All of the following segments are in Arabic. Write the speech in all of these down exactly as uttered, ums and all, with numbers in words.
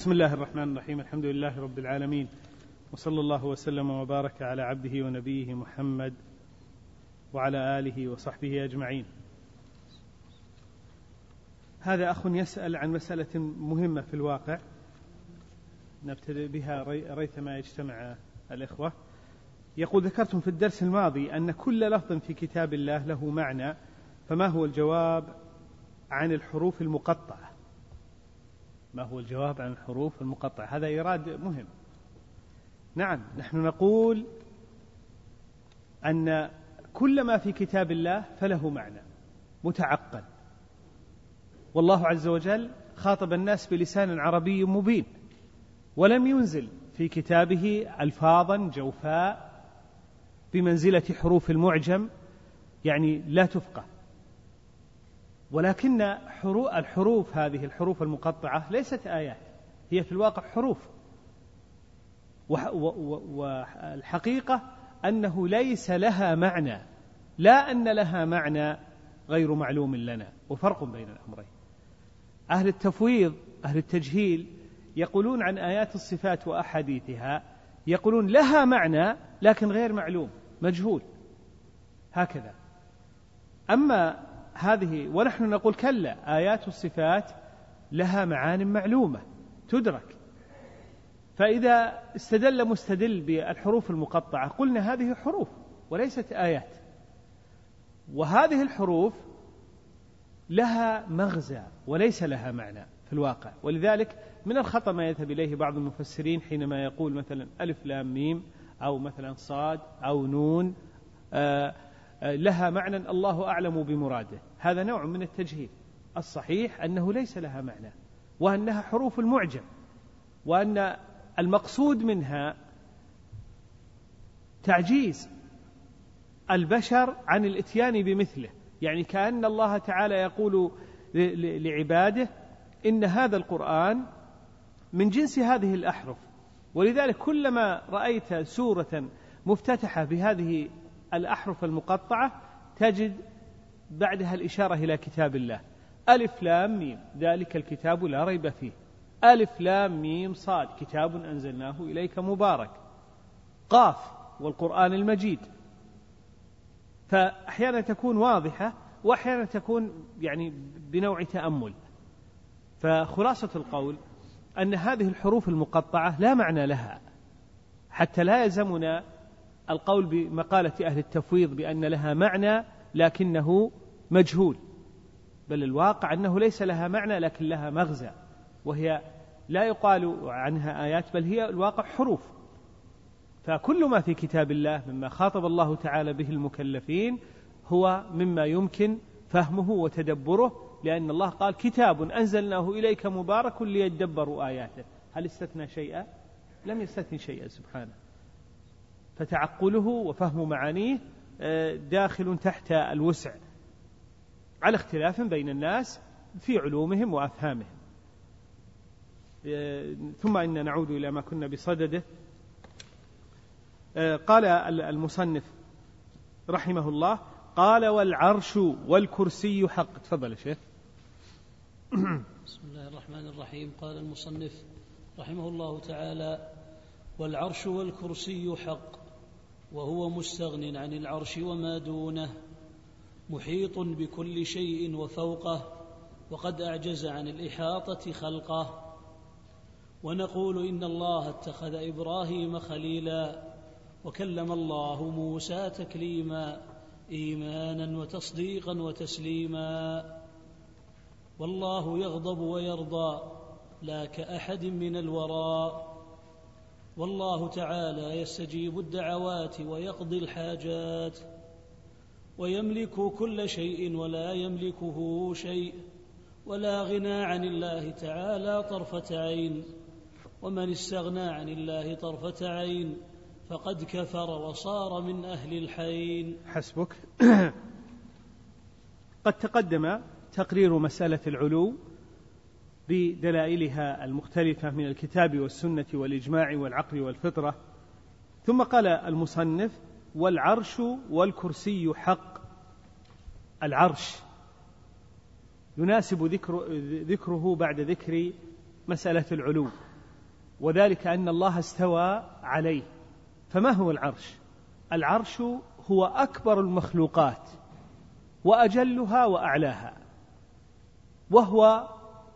بسم الله الرحمن الرحيم. الحمد لله رب العالمين، وصلى الله وسلم وبارك على عبده ونبيه محمد وعلى آله وصحبه أجمعين. هذا أخ يسأل عن مسألة مهمة في الواقع نبتدئ بها ريثما يجتمع الإخوة. يقول: ذكرتم في الدرس الماضي أن كل لفظ في كتاب الله له معنى، فما هو الجواب عن الحروف المقطعة؟ ما هو الجواب عن الحروف المقطعة؟ هذا إيراد مهم. نعم، نحن نقول أن كل ما في كتاب الله فله معنى متعقل، والله عز وجل خاطب الناس بلسان عربي مبين، ولم ينزل في كتابه ألفاظا جوفاء بمنزلة حروف المعجم يعني لا تفقه، ولكن الحروف هذه الحروف المقطعة ليست آيات، هي في الواقع حروف، والحقيقة أنه ليس لها معنى، لا أن لها معنى غير معلوم لنا، وفرق بين الأمرين. أهل التفويض أهل التجهيل يقولون عن آيات الصفات وأحاديثها، يقولون لها معنى لكن غير معلوم مجهول هكذا. أما هذه ونحن نقول كلا، آيات الصفات لها معان معلومة تدرك. فإذا استدل مستدل بالحروف المقطعة قلنا هذه حروف وليست آيات، وهذه الحروف لها مغزى وليس لها معنى في الواقع. ولذلك من الخطأ ما يذهب إليه بعض المفسرين حينما يقول مثلا ألف لام ميم أو مثلا صاد أو نون آه لها معنى الله أعلم بمراده، هذا نوع من التجهيل. الصحيح أنه ليس لها معنى، وأنها حروف المعجم، وأن المقصود منها تعجيز البشر عن الاتيان بمثله، يعني كأن الله تعالى يقول لعباده إن هذا القرآن من جنس هذه الأحرف، ولذلك كلما رأيت سورة مفتتحة بهذه الأحرف المقطعة تجد بعدها الإشارة إلى كتاب الله. ألف لام ميم ذلك الكتاب لا ريب فيه، ألف لام ميم صاد كتاب أنزلناه إليك مبارك، قاف والقرآن المجيد. فأحيانا تكون واضحة وأحيانا تكون يعني بنوع تأمل. فخلاصة القول أن هذه الحروف المقطعة لا معنى لها، حتى لا يلزمنا القول بمقالة أهل التفويض بأن لها معنى لكنه مجهول، بل الواقع أنه ليس لها معنى لكن لها مغزى، وهي لا يقال عنها آيات بل هي الواقع حروف. فكل ما في كتاب الله مما خاطب الله تعالى به المكلفين هو مما يمكن فهمه وتدبره، لأن الله قال كتاب أنزلناه إليك مبارك ليدبروا آياته. هل استثنى شيئا؟ لم يستثني شيئا سبحانه. فتعقله وفهم معانيه داخل تحت الوسع على اختلاف بين الناس في علومهم وأفهامهم. ثم إن نعود إلى ما كنا بصدده. قال المصنف رحمه الله: قال والعرش والكرسي حق. تفضل يا شيخ. بسم الله الرحمن الرحيم. قال المصنف رحمه الله تعالى: والعرش والكرسي حق، وهو مستغن عن العرش وما دونه، محيط بكل شيء وفوقه، وقد أعجز عن الإحاطة خلقه. ونقول إن الله اتخذ إبراهيم خليلا، وكلم الله موسى تكليما، إيمانا وتصديقا وتسليما. والله يغضب ويرضى لا كأحد من الورى، والله تعالى يستجيب الدعوات ويقضي الحاجات، ويملك كل شيء ولا يملكه شيء، ولا غنى عن الله تعالى طرفة عين. ومن استغنى عن الله طرفة عين فقد كفر وصار من أهل الحين. حسبك. قد تقدم تقرير مسألة العلو بدلائلها المختلفة من الكتاب والسنة والإجماع والعقل والفطرة. ثم قال المصنف: والعرش والكرسي حق. العرش يناسب ذكر ذكره بعد ذكر مسألة العلو، وذلك أن الله استوى عليه. فما هو العرش؟ العرش هو أكبر المخلوقات وأجلها وأعلاها، وهو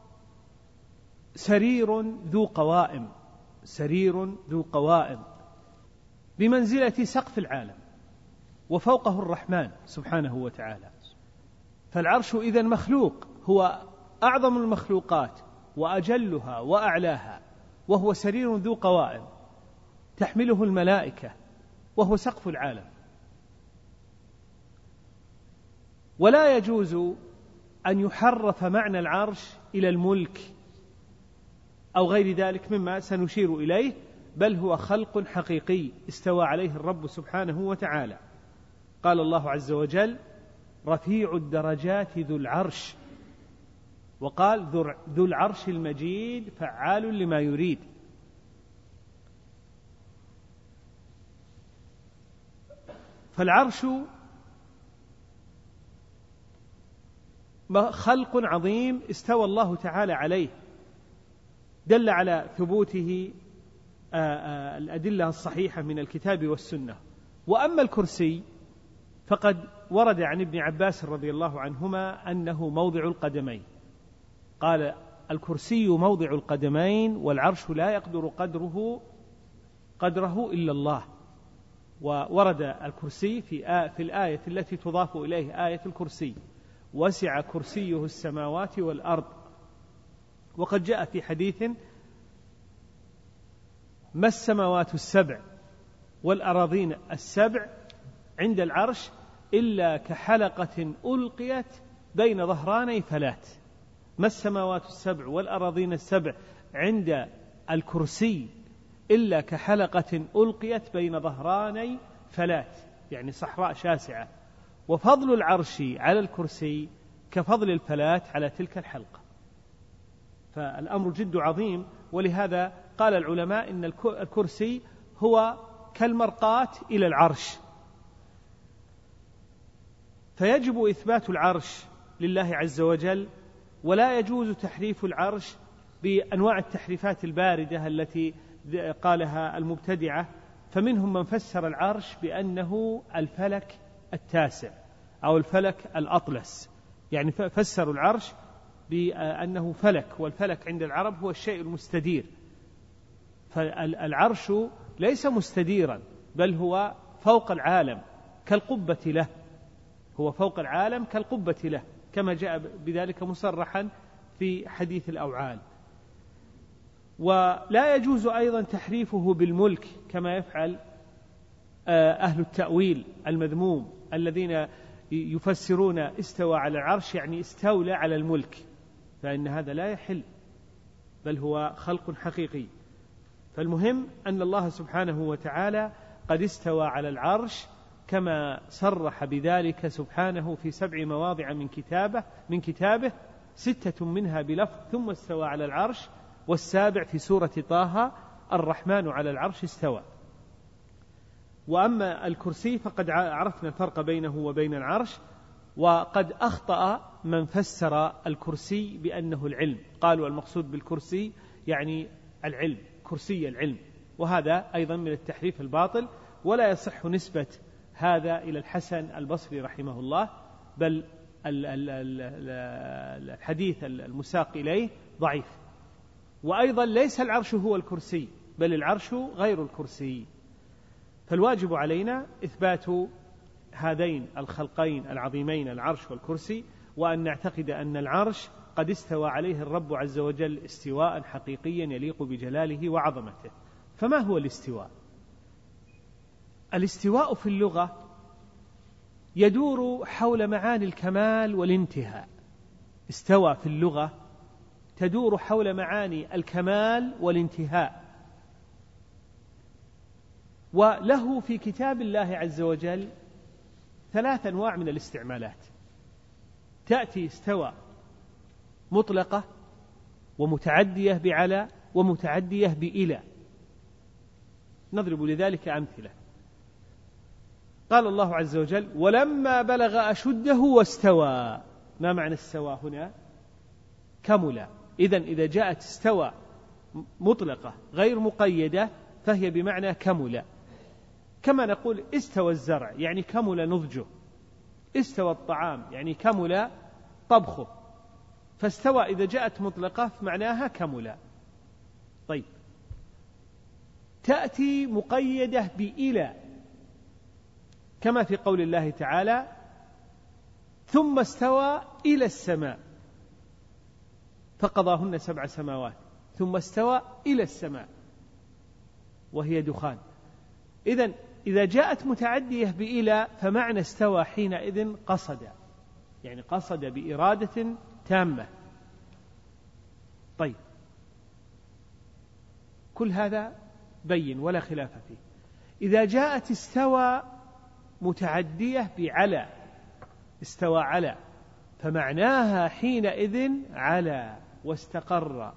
سرير ذو قوائم، سرير ذو قوائم بمنزلة سقف العالم، وفوقه الرحمن سبحانه وتعالى. فالعرش إذن مخلوق، هو أعظم المخلوقات وأجلها وأعلاها، وهو سرير ذو قوائم تحمله الملائكة، وهو سقف العالم. ولا يجوز أن يحرف معنى العرش إلى الملك أو غير ذلك مما سنشير إليه، بل هو خلق حقيقي استوى عليه الرب سبحانه وتعالى. قال الله عز وجل: رفيع الدرجات ذو العرش، وقال ذو العرش المجيد فعال لما يريد. فالعرش خلق عظيم استوى الله تعالى عليه، دل على ثبوته الأدلة الصحيحة من الكتاب والسنة. وأما الكرسي فقد ورد عن ابن عباس رضي الله عنهما أنه موضع القدمين، قال: الكرسي موضع القدمين والعرش لا يقدر قدره قدره إلا الله. وورد الكرسي في في الآية التي تضاف إليه آية الكرسي: وسع كرسيه السماوات والأرض. وقد جاء في حديث: ما السماوات السبع والأراضين السبع عند العرش إلا كحلقة ألقيت بين ظهراني فلات. ما السماوات السبع والأراضين السبع عند الكرسي إلا كحلقة ألقيت بين ظهراني فلات، يعني صحراء شاسعة. وفضل العرش على الكرسي كفضل الفلات على تلك الحلقة. فالأمر جد عظيم، ولهذا قال العلماء إن الكرسي هو كالمرقاة إلى العرش. فيجب إثبات العرش لله عز وجل، ولا يجوز تحريف العرش بأنواع التحريفات الباردة التي قالها المبتدعة. فمنهم من فسر العرش بأنه الفلك التاسع أو الفلك الأطلس، يعني فسروا العرش بأنه فلك، والفلك عند العرب هو الشيء المستدير. فالعرش ليس مستديرا، بل هو فوق العالم كالقبة له، هو فوق العالم كالقبة له، كما جاء بذلك مصرحا في حديث الأوعال. ولا يجوز أيضا تحريفه بالملك كما يفعل أهل التأويل المذموم الذين يفسرون استوى على العرش يعني استولى على الملك، فإن هذا لا يحل، بل هو خلق حقيقي. فالمهم أن الله سبحانه وتعالى قد استوى على العرش كما صرح بذلك سبحانه في سبع مواضع من كتابه من كتابه ستة منها بلفظ ثم استوى على العرش، والسابع في سورة طه: الرحمن على العرش استوى. وأما الكرسي فقد عرفنا الفرق بينه وبين العرش. وقد أخطأ من فسر الكرسي بأنه العلم، قالوا المقصود بالكرسي يعني العلم، كرسي العلم، وهذا أيضا من التحريف الباطل، ولا يصح نسبة هذا إلى الحسن البصري رحمه الله، بل الحديث المساق إليه ضعيف. وأيضا ليس العرش هو الكرسي، بل العرش غير الكرسي. فالواجب علينا إثبات هذين الخلقين العظيمين العرش والكرسي، وأن نعتقد أن العرش قد استوى عليه الرب عز وجل استواء حقيقيا يليق بجلاله وعظمته. فما هو الاستواء؟ الاستواء في اللغة يدور حول معاني الكمال والانتهاء. استوى في اللغة تدور حول معاني الكمال والانتهاء. وله في كتاب الله عز وجل ثلاث أنواع من الاستعمالات. تأتي استوى مطلقة، ومتعدية بعلى، ومتعدية بإلى. نضرب لذلك أمثلة. قال الله عز وجل: ولما بلغ أشده واستوى. ما معنى استوى هنا؟ كمل. إذن إذا جاءت استوى مطلقة غير مقيدة فهي بمعنى كمل، كما نقول استوى الزرع يعني كمل نضجه، استوى الطعام يعني كمل طبخه، فاستوى إذا جاءت مطلقة فمعناها كمل. طيب، تأتي مقيدة بإلى كما في قول الله تعالى ثم استوى إلى السماء فقضاهن سبع سماوات، ثم استوى إلى السماء وهي دخان. إذن إذا جاءت متعدية بإلى فمعنى استوى حينئذ قصد، يعني قصد بإرادة تامة. طيب، كل هذا بين ولا خلاف فيه. إذا جاءت استوى متعدية بعلى، استوى على، فمعناها حينئذ على واستقر.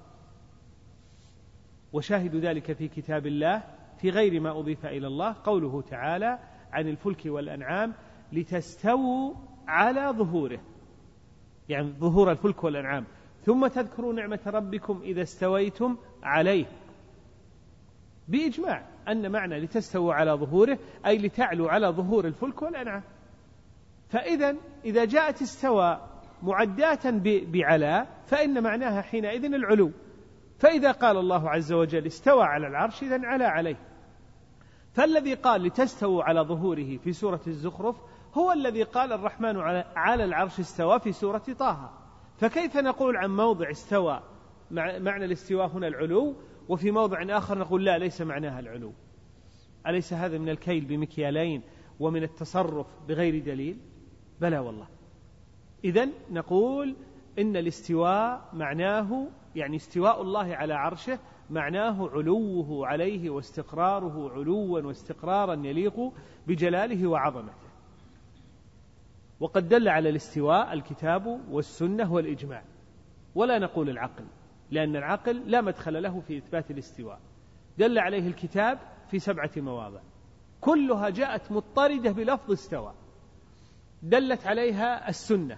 وشاهد ذلك في كتاب الله في غير ما أضيف إلى الله قوله تعالى عن الفلك والأنعام لتستووا على ظهوره، يعني ظهور الفلك والأنعام، ثم تذكروا نعمة ربكم إذا استويتم عليه، بإجماع أن معنى لتستووا على ظهوره أي لتعلوا على ظهور الفلك والأنعام. فإذا إذا جاءت استوى معداة بعلى فإن معناها حينئذ العلو. فإذا قال الله عز وجل استوى على العرش إذن على عليه. فالذي قال لتستووا على ظهوره في سورة الزخرف هو الذي قال الرحمن على العرش استوى في سورة طه. فكيف نقول عن موضع استوى معنى الاستواء هنا العلو، وفي موضع آخر نقول لا ليس معناها العلو؟ أليس هذا من الكيل بمكيالين ومن التصرف بغير دليل؟ بلى والله. إذن نقول إن الاستواء معناه يعني استواء الله على عرشه معناه علوه عليه واستقراره علوا واستقرارا يليق بجلاله وعظمته. وقد دل على الاستواء الكتاب والسنة والإجماع، ولا نقول العقل، لأن العقل لا مدخل له في إثبات الاستواء. دل عليه الكتاب في سبعة مواضع كلها جاءت مضطردة بلفظ استوى. دلت عليها السنة،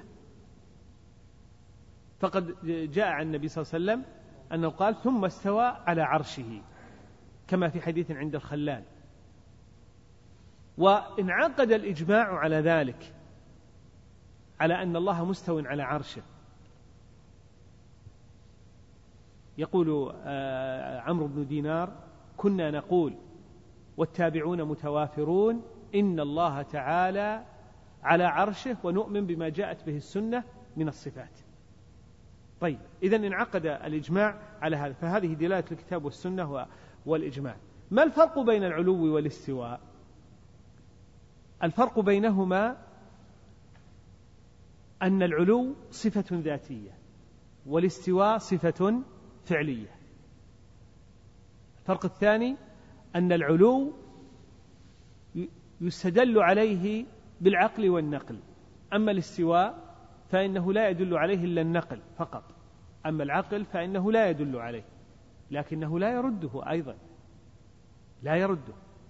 فقد جاء عن النبي صلى الله عليه وسلم أنه قال ثم استوى على عرشه كما في حديث عند الخلال. وانعقد الإجماع على ذلك، على أن الله مستو على عرشه. يقول عمرو بن دينار كنا نقول والتابعون متوافرون إن الله تعالى على عرشه ونؤمن بما جاءت به السنة من الصفات. طيب، إذن انعقد الإجماع على هذا، فهذه دلالة الكتاب والسنة والإجماع. ما الفرق بين العلو والاستواء؟ الفرق بينهما أن العلو صفة ذاتية والاستواء صفة فعلية. الفرق الثاني أن العلو يستدل عليه بالعقل والنقل، أما الاستواء فإنه لا يدل عليه إلا النقل فقط، أما العقل فإنه لا يدل عليه، لكنه لا يرده أيضا، لا يرده.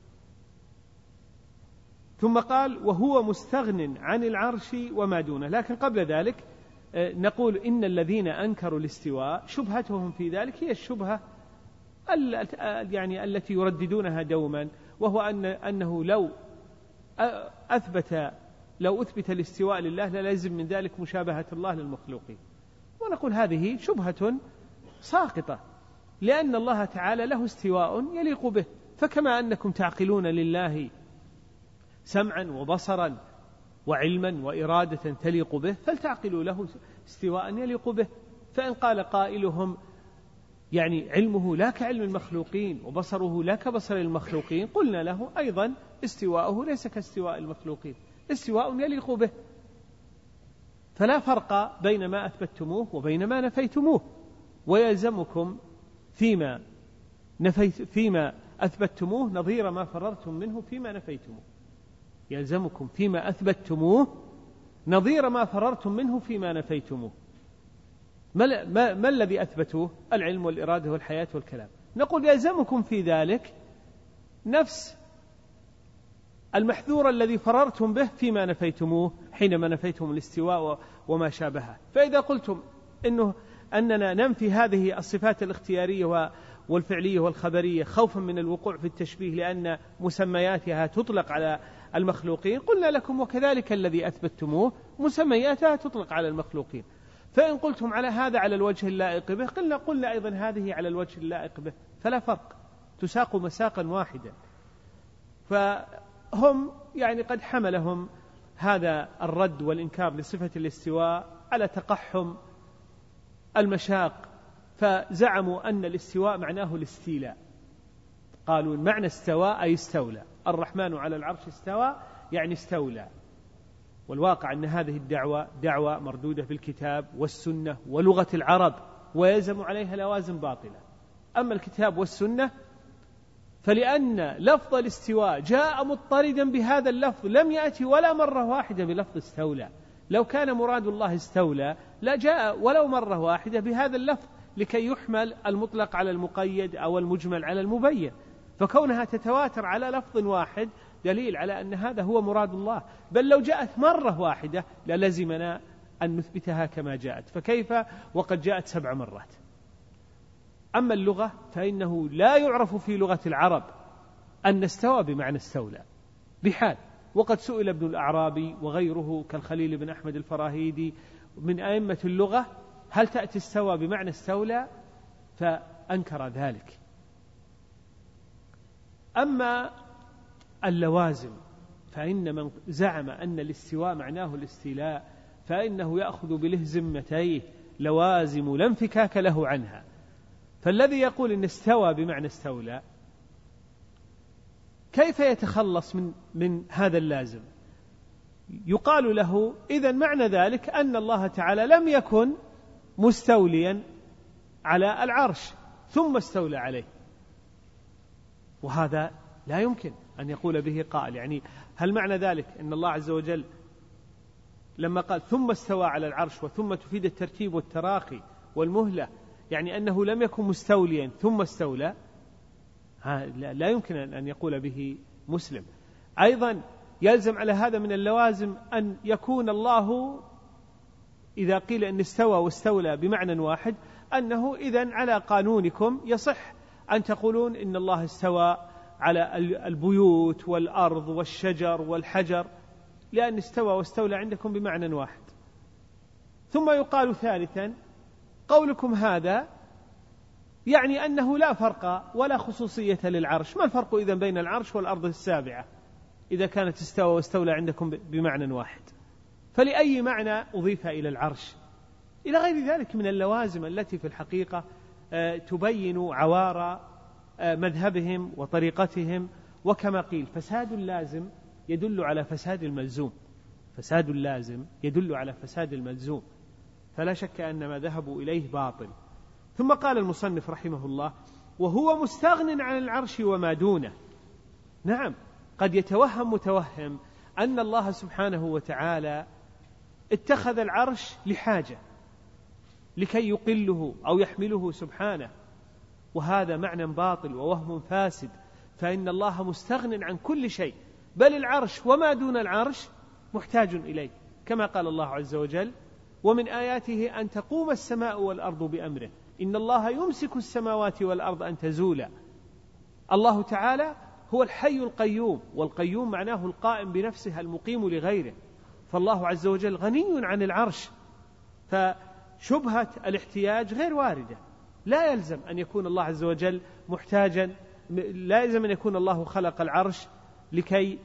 ثم قال وهو مستغن عن العرش وما دونه. لكن قبل ذلك نقول إن الذين أنكروا الاستواء شبهتهم في ذلك هي الشبهة يعني التي يرددونها دوما، وهو أن أنه لو أثبت لو أثبت الاستواء لله للازم من ذلك مشابهة الله للمخلوقين. ونقول هذه شبهة ساقطة، لأن الله تعالى له استواء يليق به، فكما أنكم تعقلون لله سمعا وبصرا وعلما وإرادة تليق به فلتعقلوا له استواء يليق به. فإن قال قائلهم يعني علمه لا كعلم المخلوقين وبصره لا كبصر المخلوقين، قلنا له أيضا استواءه ليس كاستواء المخلوقين، استواء يليق به. فلا فرق بين ما أثبتموه وبين ما نفيتموه، ويلزمكم فيما نفيت فيما أثبتموه نظير ما فررتم منه فيما نفيتموه. يلزمكم فيما أثبتموه نظير ما فررتم منه فيما نفيتموه. ما, ما, ما الذي أثبتوه؟ العلم والإرادة والحياة والكلام. نقول يلزمكم في ذلك نفس المحذور الذي فررتم به فيما نفيتموه حينما نفيتم الاستواء وما شابهه. فإذا قلتم إنه أننا ننفي هذه الصفات الاختيارية والفعلية والخبرية خوفا من الوقوع في التشبيه لأن مسمياتها تطلق على المخلوقين، قلنا لكم وكذلك الذي أثبتموه مسمياتها تطلق على المخلوقين. فإن قلتم على هذا على الوجه اللائق به، قلنا قلنا أيضا هذه على الوجه اللائق به، فلا فرق، تساق مساقا واحدا. فهم يعني قد حملهم هذا الرد والإنكار لصفة الاستواء على تقحم المشاق، فزعموا أن الاستواء معناه الاستيلاء، قالوا معنى استوى أي استولى، الرحمن على العرش استوى يعني استولى. والواقع أن هذه الدعوة دعوة مردودة بالكتاب والسنة ولغة العرب، ويلزم عليها لوازم باطلة. أما الكتاب والسنة فلأن لفظ الاستواء جاء مضطردا بهذا اللفظ، لم يأتي ولا مرة واحدة بلفظ استولى. لو كان مراد الله استولى لا جاء ولو مرة واحدة بهذا اللفظ لكي يحمل المطلق على المقيد أو المجمل على المبين، فكونها تتواتر على لفظ واحد دليل على أن هذا هو مراد الله. بل لو جاءت مرة واحدة للزمنا أن نثبتها كما جاءت، فكيف وقد جاءت سبع مرات. أما اللغة فإنه لا يعرف في لغة العرب أن استوى بمعنى استولى بحال. وقد سئل ابن الأعرابي وغيره كالخليل بن أحمد الفراهيدي من أئمة اللغة هل تأتي استوى بمعنى استولى، فأنكر ذلك. أما اللوازم فإن من زعم أن الاستواء معناه الاستيلاء فإنه يأخذ بله ذمتيه لوازم لا انفكاك له عنها. فالذي يقول إن استوى بمعنى استولى كيف يتخلص من من هذا اللازم؟ يقال له إذن معنى ذلك أن الله تعالى لم يكن مستوليا على العرش ثم استولى عليه، وهذا لا يمكن أن يقول به قائل. يعني هل معنى ذلك أن الله عز وجل لما قال ثم استوى على العرش وثم تفيد الترتيب والتراخي والمهلة يعني أنه لم يكن مستوليا ثم استولى؟ لا يمكن أن يقول به مسلم. أيضا يلزم على هذا من اللوازم أن يكون الله إذا قيل أن استوى واستولى بمعنى واحد أنه إذن على قانونكم يصح أن تقولون إن الله استوى على البيوت والأرض والشجر والحجر، لأن استوى واستولى عندكم بمعنى واحد. ثم يقال ثالثا قولكم هذا يعني أنه لا فرق ولا خصوصية للعرش. ما الفرق إذن بين العرش والأرض السابعة إذا كانت استوى واستولى عندكم بمعنى واحد؟ فلأي معنى أضيف إلى العرش؟ إلى غير ذلك من اللوازم التي في الحقيقة تبين عوار مذهبهم وطريقتهم. وكما قيل فساد اللازم يدل على فساد الملزوم، فساد اللازم يدل على فساد الملزوم، فلا شك أن ما ذهبوا إليه باطل. ثم قال المصنف رحمه الله وهو مستغن عن العرش وما دونه. نعم، قد يتوهم متوهم أن الله سبحانه وتعالى اتخذ العرش لحاجة لكي يقله أو يحمله سبحانه، وهذا معنى باطل ووهم فاسد. فإن الله مستغن عن كل شيء، بل العرش وما دون العرش محتاج إليه، كما قال الله عز وجل ومن آياته أن تقوم السماء والأرض بأمره إن الله يمسك السماوات والأرض أن تزولا. الله تعالى هو الحي القيوم، والقيوم معناه القائم بنفسه المقيم لغيره، فالله عز وجل غني عن العرش، فشبهة الاحتياج غير واردة. لا يلزم أن يكون الله عز وجل محتاجا، لا يلزم أن يكون الله خلق العرش لكي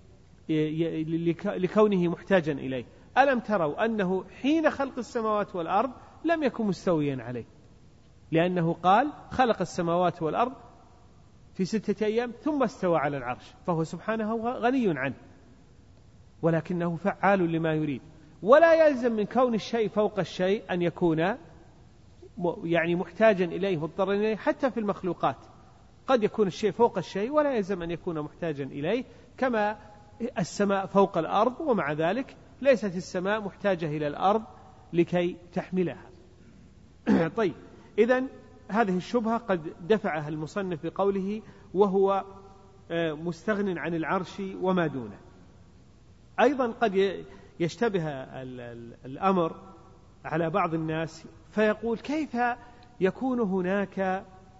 لكونه محتاجا إليه. ألم تروا أنه حين خلق السماوات والأرض لم يكن مستويا عليه، لأنه قال خلق السماوات والأرض في ستة أيام ثم استوى على العرش، فهو سبحانه غني عنه، ولكنه فعال لما يريد. ولا يلزم من كون الشيء فوق الشيء أن يكون يعني محتاجا إليه مضطرا إليه. حتى في المخلوقات قد يكون الشيء فوق الشيء ولا يلزم أن يكون محتاجا إليه، كما السماء فوق الأرض ومع ذلك ليست السماء محتاجة إلى الأرض لكي تحملها. طيب، إذن هذه الشبهة قد دفعها المصنف بقوله وهو مستغن عن العرش وما دونه. أيضا قد يشتبه الأمر على بعض الناس فيقول كيف يكون هناك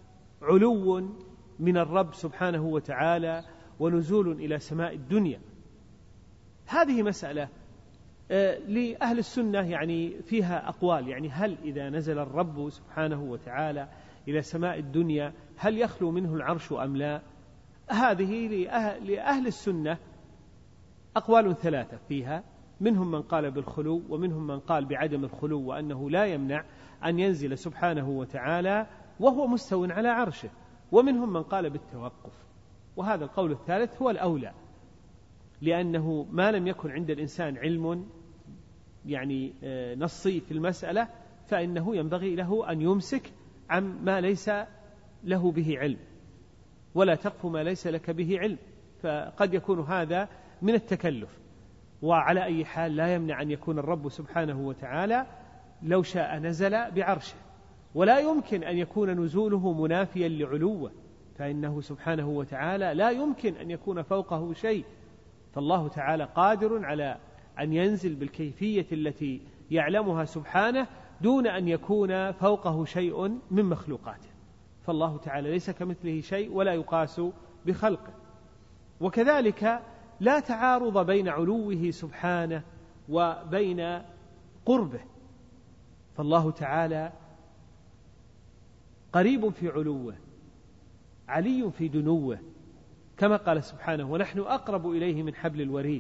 علو من الرب سبحانه وتعالى ونزول إلى سماء الدنيا. هذه مسألة لأهل السنة يعني فيها أقوال، يعني هل إذا نزل الرب سبحانه وتعالى إلى سماء الدنيا هل يخلو منه العرش أم لا؟ هذه لأهل السنة أقوال ثلاثة فيها، منهم من قال بالخلو، ومنهم من قال بعدم الخلو وأنه لا يمنع أن ينزل سبحانه وتعالى وهو مستو على عرشه، ومنهم من قال بالتوقف. وهذا القول الثالث هو الأولى، لأنه ما لم يكن عند الإنسان علم يعني نصي في المسألة فإنه ينبغي له أن يمسك عن ما ليس له به علم، ولا تقف ما ليس لك به علم، فقد يكون هذا من التكلف. وعلى أي حال لا يمنع أن يكون الرب سبحانه وتعالى لو شاء نزل بعرشه، ولا يمكن أن يكون نزوله منافيا لعلوه، فإنه سبحانه وتعالى لا يمكن أن يكون فوقه شيء، فالله تعالى قادر على أن ينزل بالكيفية التي يعلمها سبحانه دون أن يكون فوقه شيء من مخلوقاته، فالله تعالى ليس كمثله شيء ولا يقاس بخلقه. وكذلك لا تعارض بين علوه سبحانه وبين قربه، فالله تعالى قريب في علوه علي في دنوه، كما قال سبحانه ونحن أقرب إليه من حبل الوريد.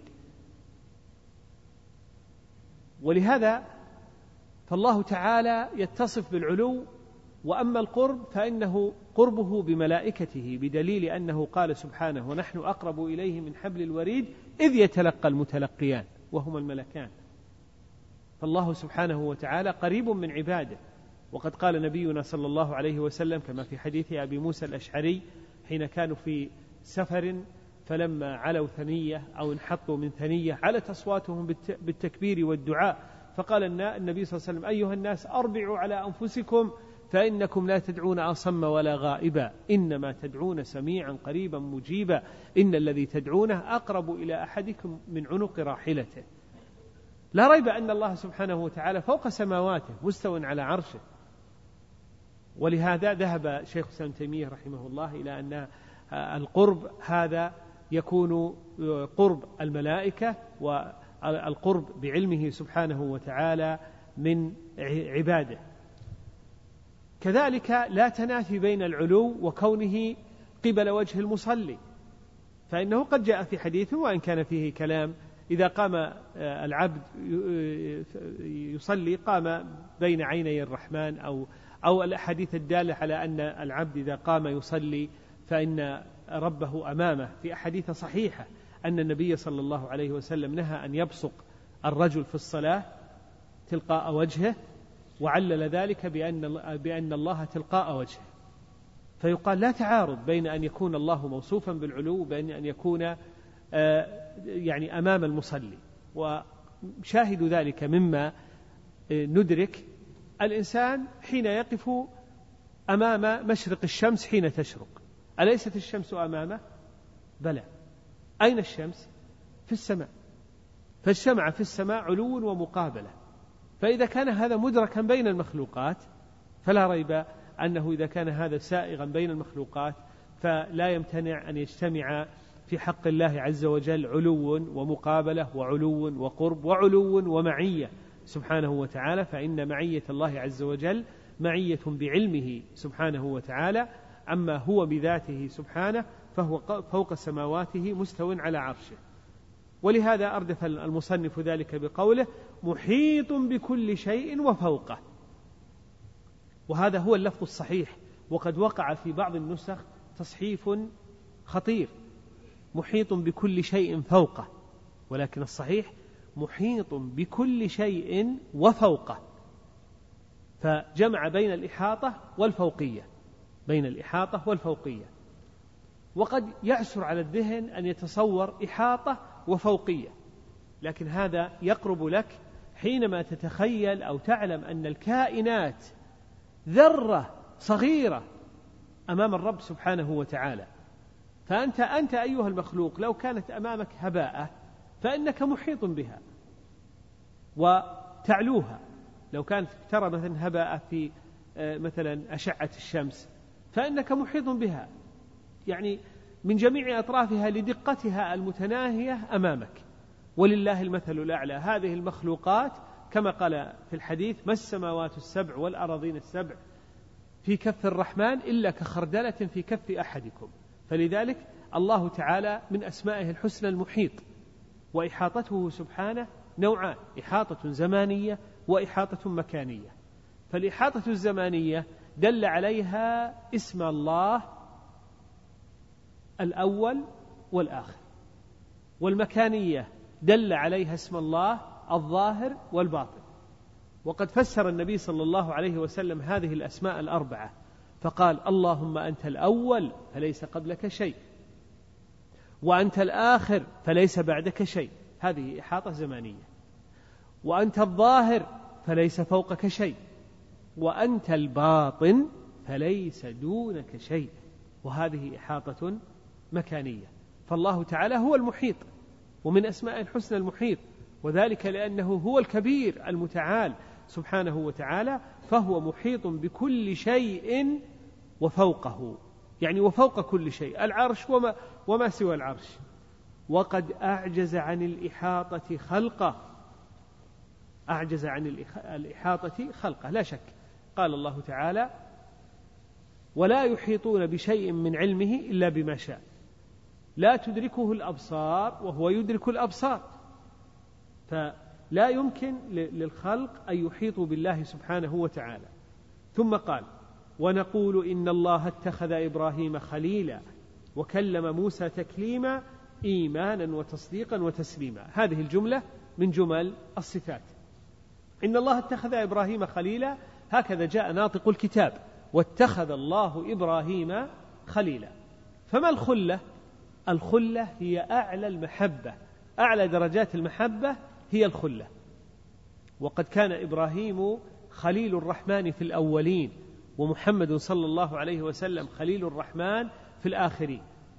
ولهذا فالله تعالى يتصف بالعلو، وأما القرب فإنه قربه بملائكته، بدليل أنه قال سبحانه ونحن أقرب إليه من حبل الوريد إذ يتلقى المتلقيان وهما الملكان. فالله سبحانه وتعالى قريب من عباده، وقد قال نبينا صلى الله عليه وسلم كما في حديث أبي موسى الأشعري حين كانوا في سفر فلما علوا ثنية أو انحطوا من ثنية علت أصواتهم بالتكبير والدعاء، فقال النبي صلى الله عليه وسلم أيها الناس أربعوا على أنفسكم فإنكم لا تدعون أصم ولا غائبا، إنما تدعون سميعا قريبا مجيبا، إن الذي تدعونه أقرب إلى أحدكم من عنق راحلته. لا ريب أن الله سبحانه وتعالى فوق سماواته مستو على عرشه. ولهذا ذهب شيخ الإسلام ابن تيمية رحمه الله إلى أن القرب هذا يكون قرب الملائكة والقرب بعلمه سبحانه وتعالى من عباده. كذلك لا تنافي بين العلو وكونه قبل وجه المصلي، فإنه قد جاء في حديث وإن كان فيه كلام إذا قام العبد يصلي قام بين عيني الرحمن، أو أو الأحاديث الدالة على أن العبد إذا قام يصلي فإن ربه أمامه، في أحاديث صحيحة أن النبي صلى الله عليه وسلم نهى أن يبصق الرجل في الصلاة تلقاء وجهه، وعلل ذلك بأن بأن الله تلقاء وجهه. فيقال لا تعارض بين أن يكون الله موصوفا بالعلو وبين أن يكون يعني أمام المصلي. وشاهد ذلك مما ندرك الإنسان حين يقف أمام مشرق الشمس حين تشرق، أليست الشمس أمامه؟ بلى. أين الشمس؟ في السماء، فالشمع في السماء علو ومقابلة، فإذا كان هذا مدركا بين المخلوقات فلا ريب أنه إذا كان هذا سائغا بين المخلوقات فلا يمتنع أن يجتمع في حق الله عز وجل علو ومقابلة وعلو وقرب وعلو ومعية سبحانه وتعالى، فإن معية الله عز وجل معية بعلمه سبحانه وتعالى، أما هو بذاته سبحانه فهو فوق سماواته مستو على عرشه. ولهذا أردف المصنف ذلك بقوله محيط بكل شيء وفوقه، وهذا هو اللفظ الصحيح، وقد وقع في بعض النسخ تصحيف خطير محيط بكل شيء فوقه، ولكن الصحيح محيط بكل شيء وفوقه، فجمع بين الإحاطة والفوقية، بين الإحاطة والفوقية. وقد يعسر على الذهن أن يتصور إحاطة وفوقية، لكن هذا يقرب لك حينما تتخيل أو تعلم أن الكائنات ذرة صغيرة أمام الرب سبحانه وتعالى. فأنت أنت أيها المخلوق لو كانت أمامك هباء فإنك محيط بها وتعلوها، لو كانت ترى مثلا هباء في مثلا أشعة الشمس فإنك محيط بها، يعني من جميع أطرافها لدقتها المتناهية أمامك. ولله المثل الأعلى. هذه المخلوقات كما قال في الحديث: ما السماوات السبع والأراضين السبع في كف الرحمن إلا كخردلة في كف أحدكم. فلذلك الله تعالى من أسمائه الحسنى المحيط، وإحاطته سبحانه نوعان: إحاطة زمانية وإحاطة مكانية. فالإحاطة الزمانية دل عليها اسم الله الأول والآخر، والمكانية دل عليها اسم الله الظاهر والباطن. وقد فسر النبي صلى الله عليه وسلم هذه الأسماء الأربعة فقال: اللهم أنت الأول فليس قبلك شيء، وأنت الآخر فليس بعدك شيء، هذه إحاطة زمانية. وأنت الظاهر فليس فوقك شيء، وأنت الباطن فليس دونك شيء، وهذه إحاطة مكانية. فالله تعالى هو المحيط، ومن أسماء الحسنى المحيط، وذلك لأنه هو الكبير المتعال سبحانه وتعالى، فهو محيط بكل شيء وفوقه، يعني وفوق كل شيء، العرش وما, وما سوى العرش. وقد أعجز عن الإحاطة خلقه، أعجز عن الإحاطة خلقه لا شك. قال الله تعالى: ولا يحيطون بشيء من علمه إلا بما شاء لا تدركه الأبصار وهو يدرك الأبصار. فلا يمكن للخلق أن يحيطوا بالله سبحانه وتعالى. ثم قال: ونقول إن الله اتخذ إبراهيم خليلا وكلم موسى تكليما إيمانا وتصديقا وتسليما. هذه الجملة من جمل الصفات. إن الله اتخذ إبراهيم خليلا، هكذا جاء ناطق الكتاب: واتخذ الله إبراهيم خليلا. فما الخلة؟ الخلة هي أعلى المحبة، أعلى درجات المحبة هي الخلة. وقد كان إبراهيم خليل الرحمن في الأولين، ومحمد صلى الله عليه وسلم خليل الرحمن في الآخرين.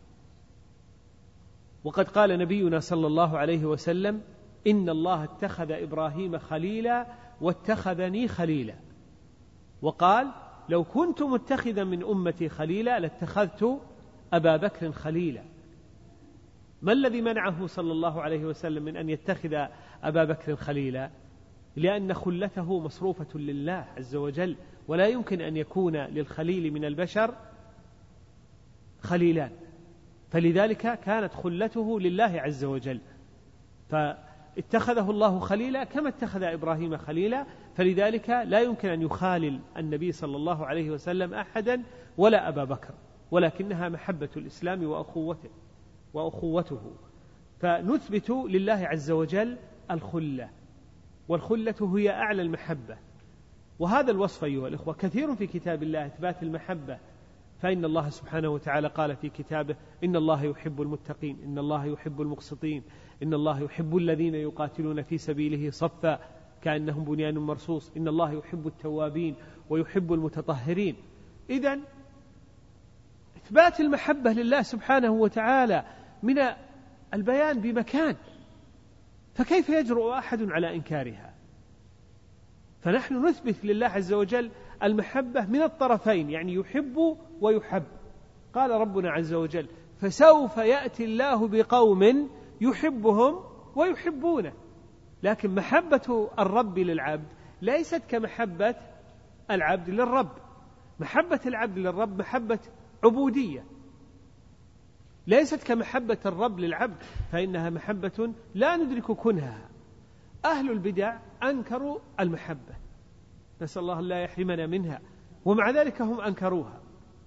وقد قال نبينا صلى الله عليه وسلم: إن الله اتخذ إبراهيم خليلا واتخذني خليلا. وقال: لو كنت متخذا من أمتي خليلا لاتخذت أبا بكر خليلا. ما الذي منعه صلى الله عليه وسلم من أن يتخذ أبا بكر خليلا؟ لأن خلته مصروفة لله عز وجل، ولا يمكن أن يكون للخليل من البشر خليلان، فلذلك كانت خلته لله عز وجل، فاتخذه الله خليلا كما اتخذ إبراهيم خليلا. فلذلك لا يمكن أن يخالل النبي صلى الله عليه وسلم أحدا ولا أبا بكر، ولكنها محبة الإسلام وأخوته وأخوته. فنثبت لله عز وجل الخلة، والخلة هي أعلى المحبة. وهذا الوصف أيها الإخوة كثير في كتاب الله، إثبات المحبة. فإن الله سبحانه وتعالى قال في كتابه: إن الله يحب المتقين، إن الله يحب المقسطين، إن الله يحب الذين يقاتلون في سبيله صفا كأنهم بنيان مرصوص، إن الله يحب التوابين ويحب المتطهرين. إذن إثبات المحبة لله سبحانه وتعالى من البيان بمكان، فكيف يجرؤ أحد على إنكارها؟ فنحن نثبت لله عز وجل المحبة من الطرفين، يعني يحب ويحب. قال ربنا عز وجل: فسوف يأتي الله بقوم يحبهم ويحبونه. لكن محبة الرب للعبد ليست كمحبة العبد للرب. محبة العبد للرب محبة عبودية، ليست كمحبة الرب للعبد، فإنها محبة لا ندرك كنهها. أهل البدع أنكروا المحبة، نسأل الله لا يحرمنا منها، ومع ذلك هم أنكروها.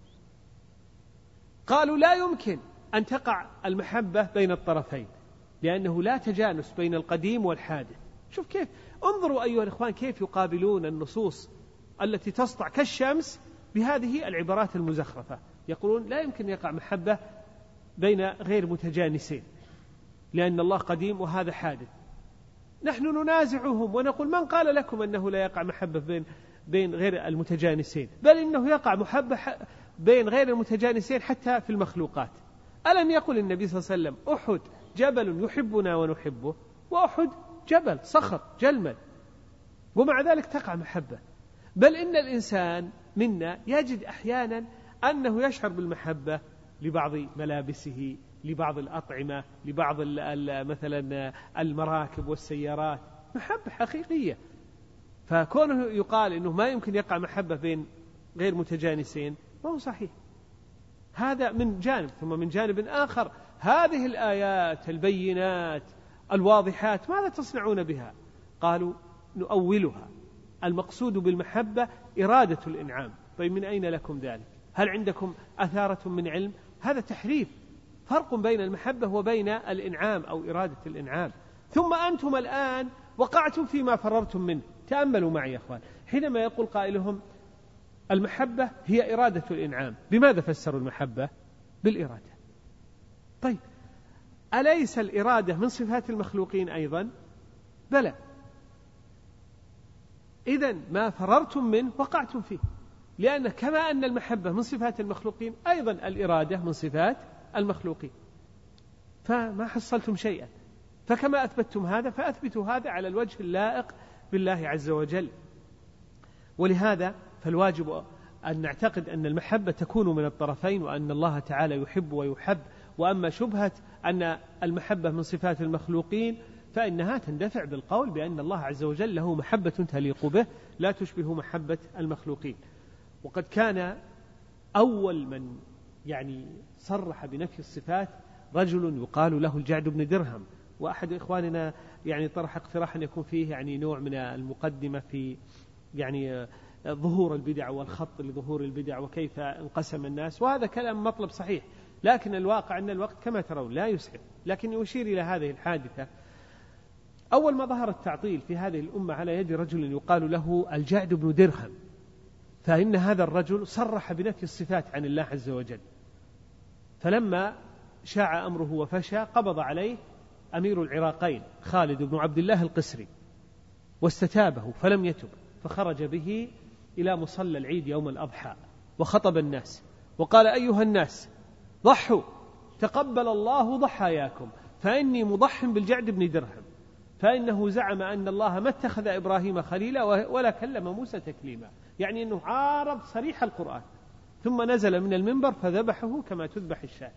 قالوا لا يمكن أن تقع المحبة بين الطرفين، لأنه لا تجانس بين القديم والحادث. شوف كيف، انظروا أيها الإخوان كيف يقابلون النصوص التي تسطع كالشمس بهذه العبارات المزخرفة. يقولون لا يمكن يقع محبة بين غير متجانسين، لأن الله قديم وهذا حادث. نحن ننازعهم ونقول: من قال لكم أنه لا يقع محبة بين بين غير المتجانسين؟ بل إنه يقع محبة بين غير المتجانسين حتى في المخلوقات. ألم يقل النبي صلى الله عليه وسلم: أحد جبل يحبنا ونحبه، وأحد جبل صخر جلمل، ومع ذلك تقع محبة. بل إن الإنسان منا يجد أحيانا أنه يشعر بالمحبة لبعض ملابسه، لبعض الأطعمة، لبعض مثلا المراكب والسيارات، محبة حقيقية. فكونه يقال إنه ما يمكن يقع محبة بين غير متجانسين ما هو صحيح. هذا من جانب، ثم من جانب آخر هذه الآيات البينات الواضحات ماذا تصنعون بها؟ قالوا نؤولها، المقصود بالمحبة إرادة الإنعام. طيب من أين لكم ذلك؟ هل عندكم أثارة من علم؟ هذا تحريف. فرق بين المحبة وبين الإنعام أو إرادة الإنعام. ثم أنتم الآن وقعتم فيما فررتم منه. تأملوا معي يا أخوان، حينما يقول قائلهم المحبة هي إرادة الإنعام، بماذا فسروا المحبة؟ بالإرادة. طيب أليس الإرادة من صفات المخلوقين أيضا؟ بلى. إذن ما فررتم منه وقعتم فيه، لأن كما أن المحبة من صفات المخلوقين أيضا الإرادة من صفات المخلوقين، فما حصلتم شيئا. فكما أثبتتم هذا فأثبتوا هذا على الوجه اللائق بالله عز وجل. ولهذا فالواجب أن نعتقد أن المحبة تكون من الطرفين، وأن الله تعالى يحب ويحب. وأما شبهة أن المحبة من صفات المخلوقين فإنها تندفع بالقول بأن الله عز وجل له محبة تليق به لا تشبه محبة المخلوقين. وقد كان أول من يعني صرح بنفي الصفات رجل يقال له الجعد بن درهم، وأحد إخواننا يعني طرح اقتراح أن يكون فيه يعني نوع من المقدمة في يعني ظهور البدع والخط لظهور البدع وكيف انقسم الناس، وهذا كلام مطلب صحيح، لكن الواقع أن الوقت كما ترون لا يسعف. لكن يشير إلى هذه الحادثة. أول ما ظهر التعطيل في هذه الأمة على يد رجل يقال له الجعد بن درهم، فإن هذا الرجل صرح بنفي الصفات عن الله عز وجل. فلما شاع أمره وفشى قبض عليه أمير العراقين خالد بن عبد الله القسري واستتابه فلم يتب، فخرج به إلى مصلى العيد يوم الأضحى وخطب الناس وقال أيها الناس ضحوا تقبل الله ضحاياكم، فإني مضح بالجعد بن درهم، فإنه زعم أن الله ما اتخذ إبراهيم خليلا ولا كلم موسى تكليما، يعني أنه عارض صريح القرآن. ثم نزل من المنبر فذبحه كما تذبح الشاة.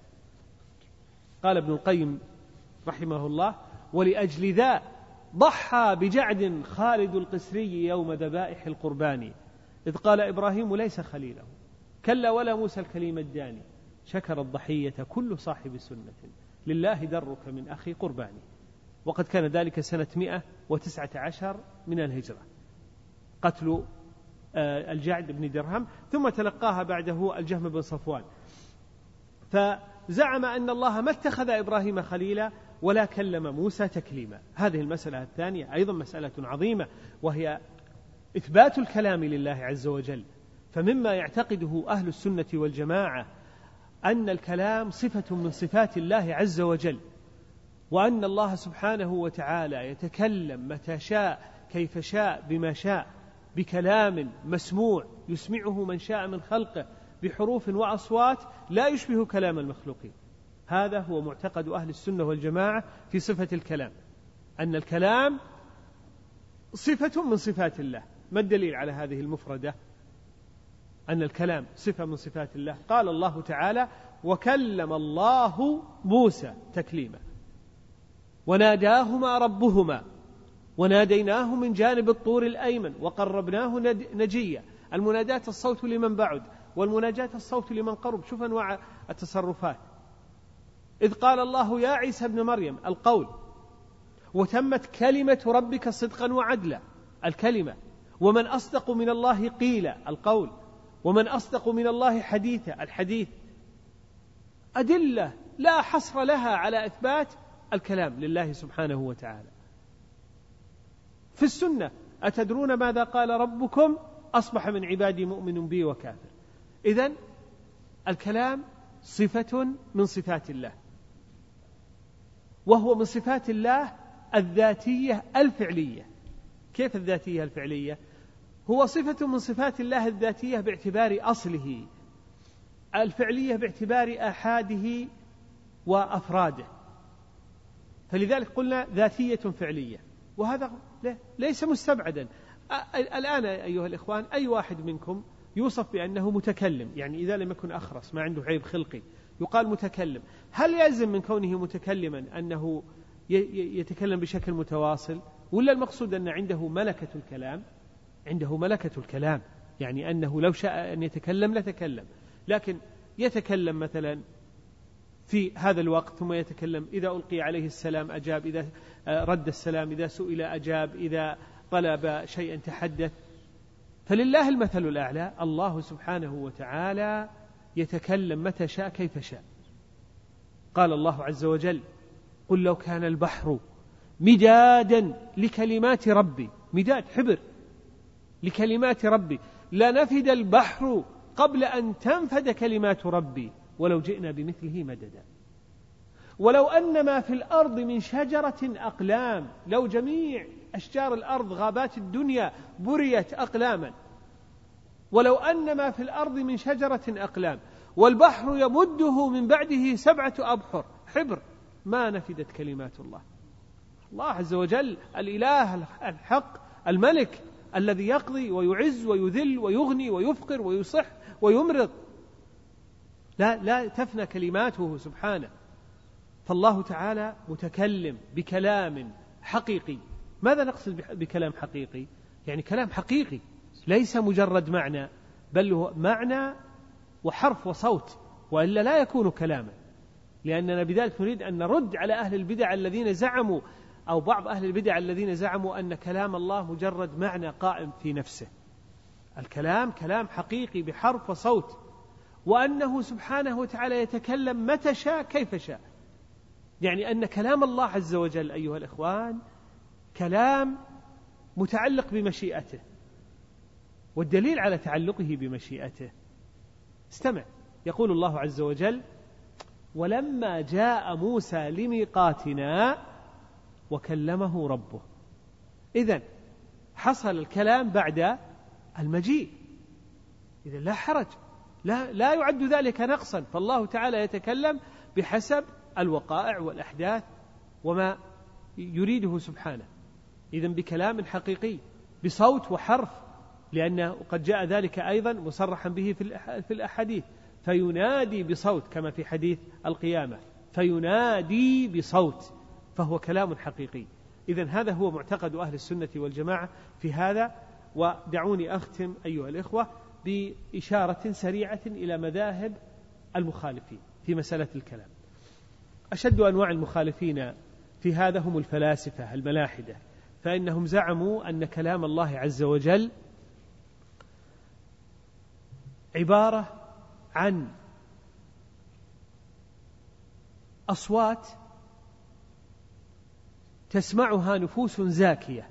قال ابن القيم رحمه الله ولأجل ذا ضحى بجعد خالد القسري يوم ذبائح القربان، إذ قال إبراهيم ليس خليله كلا ولا موسى الكليم الداني، شكر الضحية كل صاحب سنة لله درك من أخي قرباني. وقد كان ذلك سنة مئة وتسعة عشر من الهجرة قتل الجعد بن درهم، ثم تلقاها بعده الجهم بن صفوان، فزعم أن الله ما اتخذ إبراهيم خليلا ولا كلم موسى تكليما. هذه المسألة الثانية أيضا مسألة عظيمة، وهي إثبات الكلام لله عز وجل. فمما يعتقده أهل السنة والجماعة أن الكلام صفة من صفات الله عز وجل، وأن الله سبحانه وتعالى يتكلم متى شاء كيف شاء بما شاء بكلام مسموع يسمعه من شاء من خلقه بحروف وأصوات لا يشبه كلام المخلوقين. هذا هو معتقد أهل السنة والجماعة في صفة الكلام، أن الكلام صفة من صفات الله. ما الدليل على هذه المفردة أن الكلام صفة من صفات الله؟ قال الله تعالى وكلم الله موسى تكليما وناداهما ربهما وناديناه من جانب الطور الأيمن وقربناه نجيا. المنادات الصوت لمن بعد والمناجاة الصوت لمن قرب. شوف أنواع التصرفات. إذ قال الله يا عيسى ابن مريم القول، وتمت كلمة ربك صدقا وعدلا الكلمة، ومن أصدق من الله قيلا القول، ومن أصدق من الله حديثا الحديث. أدلة لا حصر لها على إثبات الكلام لله سبحانه وتعالى. في السنة أتدرون ماذا قال ربكم أصبح من عبادي مؤمن بي وكافر. إذن الكلام صفة من صفات الله، وهو من صفات الله الذاتية الفعلية. كيف الذاتية الفعلية؟ هو صفة من صفات الله الذاتية باعتبار أصله، الفعلية باعتبار آحاده وأفراده. فلذلك قلنا ذاتية فعلية، وهذا ليس مستبعدا. الآن أيها الإخوان أي واحد منكم يوصف بأنه متكلم، يعني إذا لم يكن أخرس ما عنده عيب خلقي يقال متكلم. هل يلزم من كونه متكلما أنه يتكلم بشكل متواصل، ولا المقصود أن عنده ملكة الكلام؟ عنده ملكة الكلام يعني أنه لو شاء أن يتكلم لتكلم، لكن يتكلم مثلا في هذا الوقت ثم يتكلم إذا ألقي عليه السلام أجاب، إذا رد السلام، إذا سئل أجاب، إذا طلب شيئا تحدث. فلله المثل الأعلى. الله سبحانه وتعالى يتكلم متى شاء كيف شاء. قال الله عز وجل: قل لو كان البحر مدادا لكلمات ربي، مداد حبر لكلمات ربي لنفد البحر قبل أن تنفد كلمات ربي ولو جئنا بمثله مددا. ولو أن ما في الأرض من شجرة أقلام، لو جميع أشجار الأرض غابات الدنيا بريت أقلاما، ولو أن ما في الأرض من شجرة أقلام والبحر يمده من بعده سبعة أبحر حبر ما نفدت كلمات الله. الله عز وجل الإله الحق الملك الذي يقضي ويعز ويذل ويغني ويفقر ويصح ويمرض، لا, لا تفنى كلماته سبحانه. فالله تعالى متكلم بكلام حقيقي. ماذا نقصد بكلام حقيقي؟ يعني كلام حقيقي ليس مجرد معنى، بل هو معنى وحرف وصوت، وإلا لا يكون كلاما. لأننا بذلك نريد أن نرد على أهل البدع الذين زعموا، أو بعض أهل البدع الذين زعموا أن كلام الله مجرد معنى قائم في نفسه. الكلام كلام حقيقي بحرف وصوت، وأنه سبحانه وتعالى يتكلم متى شاء كيف شاء. يعني أن كلام الله عز وجل أيها الإخوان كلام متعلق بمشيئته، والدليل على تعلقه بمشيئته استمع، يقول الله عز وجل: ولما جاء موسى لميقاتنا وكلمه ربه. إذن حصل الكلام بعد المجيء، إذن لا حرج، لا, لا يعد ذلك نقصا. فالله تعالى يتكلم بحسب الوقائع والأحداث وما يريده سبحانه، إذن بكلام حقيقي بصوت وحرف، لأنه قد جاء ذلك أيضا مصرحا به في الأحاديث: فينادي بصوت، كما في حديث القيامة فينادي بصوت، فهو كلام حقيقي. إذن هذا هو معتقد أهل السنة والجماعة في هذا. ودعوني أختم أيها الإخوة بإشارة سريعة إلى مذاهب المخالفين في مسألة الكلام. أشد أنواع المخالفين في هذا هم الفلاسفة الملاحدة، فإنهم زعموا أن كلام الله عز وجل عبارة عن أصوات تسمعها نفوس زاكية،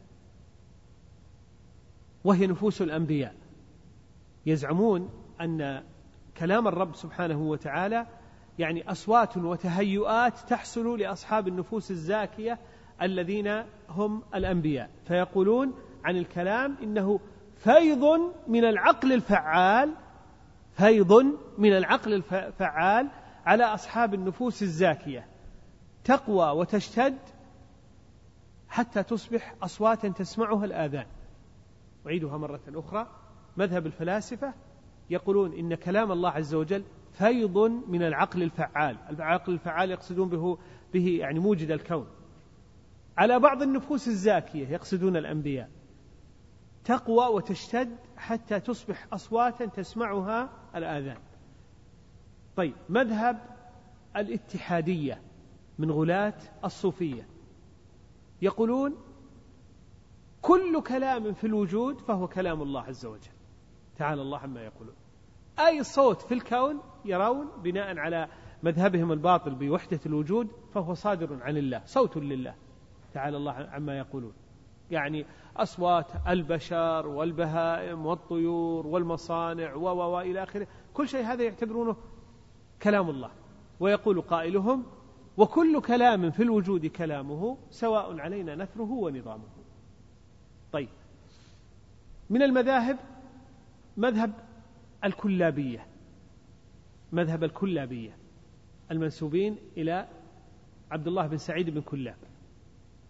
وهي نفوس الأنبياء. يزعمون أن كلام الرب سبحانه وتعالى يعني أصوات وتهيؤات تحصل لأصحاب النفوس الزاكية الذين هم الأنبياء، فيقولون عن الكلام إنه فيض من العقل الفعال، فيض من العقل الفعال على أصحاب النفوس الزاكية، تقوى وتشتد حتى تصبح أصواتا تسمعها الآذان. أعيدها مرة أخرى: مذهب الفلاسفة يقولون إن كلام الله عز وجل فيض من العقل الفعال، العقل الفعال يقصدون به, به يعني موجد الكون، على بعض النفوس الزاكية يقصدون الأنبياء، تقوى وتشتد حتى تصبح أصواتا تسمعها الآذان. طيب، مذهب الاتحادية من غلاة الصوفية يقولون كل كلام في الوجود فهو كلام الله عز وجل، تعالى الله عما يقولون. أي صوت في الكون يرون بناء على مذهبهم الباطل بوحدة الوجود فهو صادر عن الله، صوت لله تعالى الله عما يقولون. يعني أصوات البشر والبهائم والطيور والمصانع و و إلى آخره، كل شيء هذا يعتبرونه كلام الله. ويقول قائلهم: وكل كلام في الوجود كلامه سواء علينا نثره ونظامه. طيب، من المذاهب مذهب الكلابية، مذهب الكلابية المنسوبين إلى عبد الله بن سعيد بن كلاب.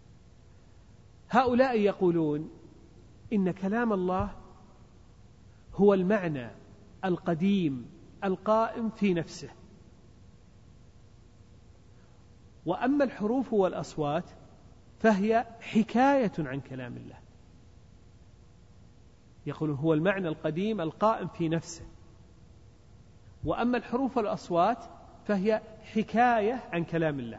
هؤلاء يقولون إن كلام الله هو المعنى القديم القائم في نفسه. وأما الحروف والأصوات فهي حكاية عن كلام الله. يقول هو المعنى القديم القائم في نفسه. وأما الحروف والأصوات فهي حكاية عن كلام الله.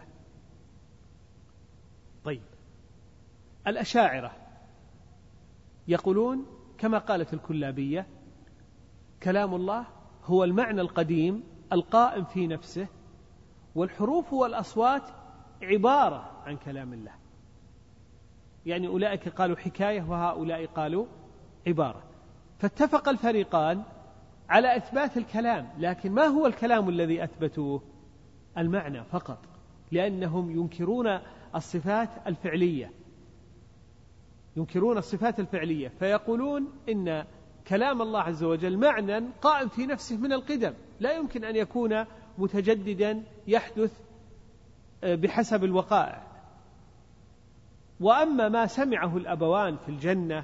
طيب، الأشاعرة يقولون كما قالت الكلابية: كلام الله هو المعنى القديم القائم في نفسه، والحروف والأصوات عبارة عن كلام الله. يعني أولئك قالوا حكاية وهؤلاء قالوا عبارة. فاتفق الفريقان على إثبات الكلام، لكن ما هو الكلام الذي أثبتوه؟ المعنى فقط، لأنهم ينكرون الصفات الفعلية، ينكرون الصفات الفعلية فيقولون إن كلام الله عز وجل معنى قائم في نفسه من القدم، لا يمكن أن يكون متجددا يحدث بحسب الوقائع. وأما ما سمعه الأبوان في الجنة،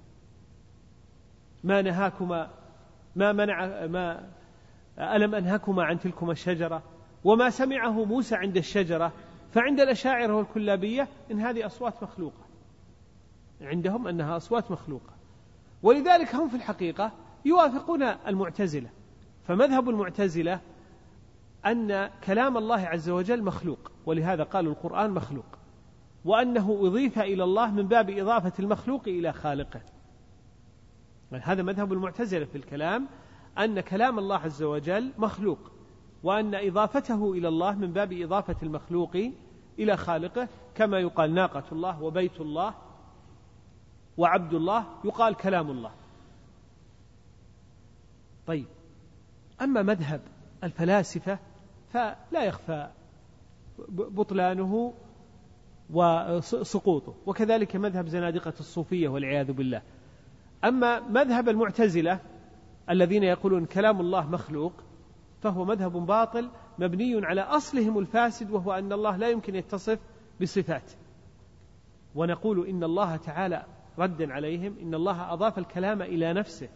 ما نهاكما ما منع ما ألم أنهكما عن تلكما الشجرة، وما سمعه موسى عند الشجرة، فعند الأشاعرة والكلابية إن هذه أصوات مخلوقة، عندهم أنها أصوات مخلوقة. ولذلك هم في الحقيقة يوافقون المعتزلة. فمذهب المعتزلة أن كلام الله عز وجل مخلوق، ولهذا قالوا القرآن مخلوق، وأنه أضيف إلى الله من باب إضافة المخلوق إلى خالقه. هذا مذهب المعتزلة في الكلام، أن كلام الله عز وجل مخلوق، وأن إضافته إلى الله من باب إضافة المخلوق إلى خالقه، كما يقال ناقة الله وبيت الله وعبد الله، يقال كلام الله. طيب، أما مذهب الفلاسفة فلا يخفى بطلانه وسقوطه، وكذلك مذهب زنادقة الصوفية والعياذ بالله. أما مذهب المعتزلة الذين يقولون كلام الله مخلوق فهو مذهب باطل مبني على أصلهم الفاسد، وهو أن الله لا يمكن يتصف بصفات. ونقول إن الله تعالى ردا عليهم إن الله أضاف الكلام إلى نفسه،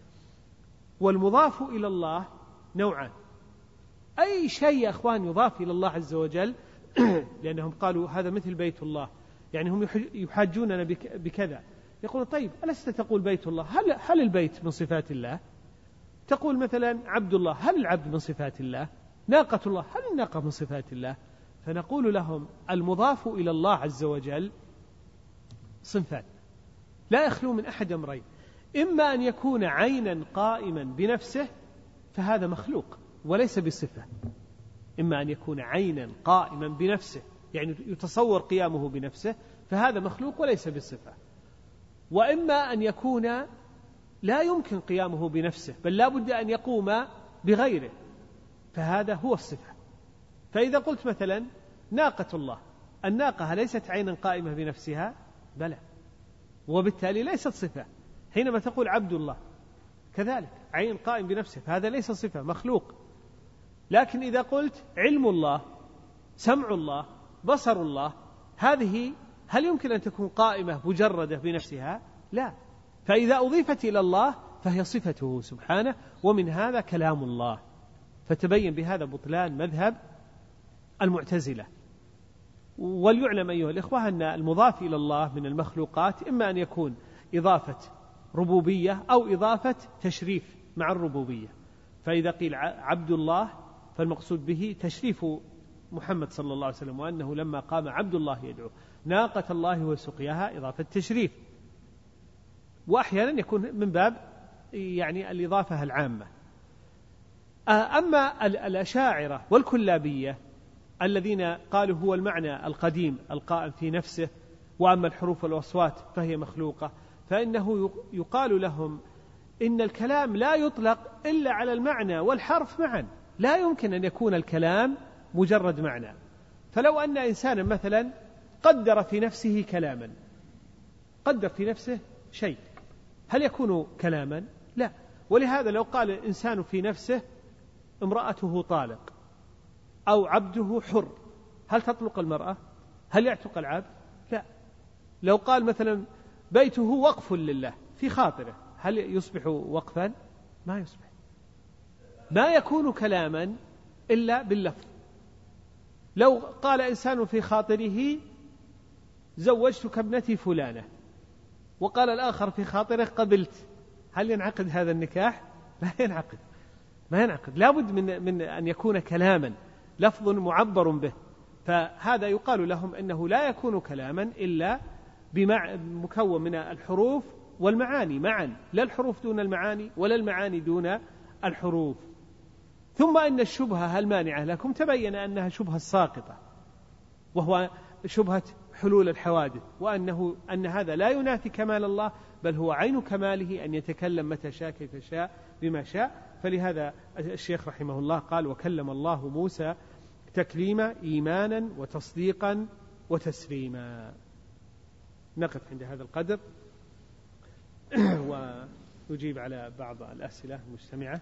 والمضاف إلى الله نوعان. أي شيء يا أخوان يضاف إلى الله عز وجل لأنهم قالوا هذا مثل بيت الله، يعني هم يحاجوننا بكذا. يقول طيب ألست تقول بيت الله؟ هل, هل البيت من صفات الله؟ تقول مثلا عبد الله، هل العبد من صفات الله؟ ناقة الله، هل الناقة من صفات الله؟ فنقول لهم المضاف إلى الله عز وجل صنفان لا يخلو من أحد أمرين: إما أن يكون عينا قائما بنفسه فهذا مخلوق وليس بصفة، إما أن يكون عينا قائما بنفسه يعني يتصور قيامه بنفسه فهذا مخلوق وليس بصفة، وإما أن يكون لا يمكن قيامه بنفسه بل لا بد أن يقوم بغيره فهذا هو الصفة. فإذا قلت مثلا ناقة الله، الناقة ليست عينا قائمة بنفسها؟ بلى، وبالتالي ليست صفة. حينما تقول عبد الله كذلك عين قائم بنفسه فهذا ليس صفة، مخلوق. لكن إذا قلت علم الله، سمع الله، بصر الله، هذه هل يمكن أن تكون قائمة مجردة بنفسها؟ لا. فإذا أضيفت إلى الله فهي صفته سبحانه، ومن هذا كلام الله. فتبين بهذا بطلان مذهب المعتزلة. وليعلم أيها الإخوة أن المضاف إلى الله من المخلوقات إما أن يكون إضافة ربوبية أو إضافة تشريف مع الربوبية. فإذا قيل عبد الله فالمقصود به تشريف محمد صلى الله عليه وسلم، وأنه لما قام عبد الله يدعو. ناقة الله وسقياها إضافة تشريف، وأحيانا يكون من باب يعني الإضافة العامة. أما الأشاعرة والكلابية الذين قالوا هو المعنى القديم القائم في نفسه، وأما الحروف والأصوات فهي مخلوقة، فإنه يقال لهم إن الكلام لا يطلق إلا على المعنى والحرف معا، لا يمكن أن يكون الكلام مجرد معنى. فلو أن إنسانا مثلا قدر في نفسه كلاما، قدر في نفسه شيء، هل يكون كلاما؟ لا. ولهذا لو قال الإنسان في نفسه امرأته طالق أو عبده حر، هل تطلق المرأة؟ هل يعتق العبد؟ لا. لو قال مثلا بيته وقف لله في خاطره، هل يصبح وقفا؟ ما يصبح، ما يكون كلاما إلا باللفظ. لو قال إنسان في خاطره زوجتك ابنتي فلانة، وقال الآخر في خاطره قبلت، هل ينعقد هذا النكاح؟ لا ينعقد، ما ينعقد، لا بد من, من أن يكون كلاما، لفظ معبر به. فهذا يقال لهم إنه لا يكون كلاما إلا مكون من الحروف والمعاني معا، لا الحروف دون المعاني ولا المعاني دون الحروف. ثم إن الشبهة المانعة لكم تبين أنها شبهة ساقطة، وهو شبهة حلول الحوادث، وأنه أن هذا لا ينافي كمال الله، بل هو عين كماله أن يتكلم متى شاء كيف شاء بما شاء. فلهذا الشيخ رحمه الله قال: وكلم الله موسى تكليما إيمانا وتصديقا وتسليما. نقف عند هذا القدر ونجيب على بعض الأسئلة المجتمعة.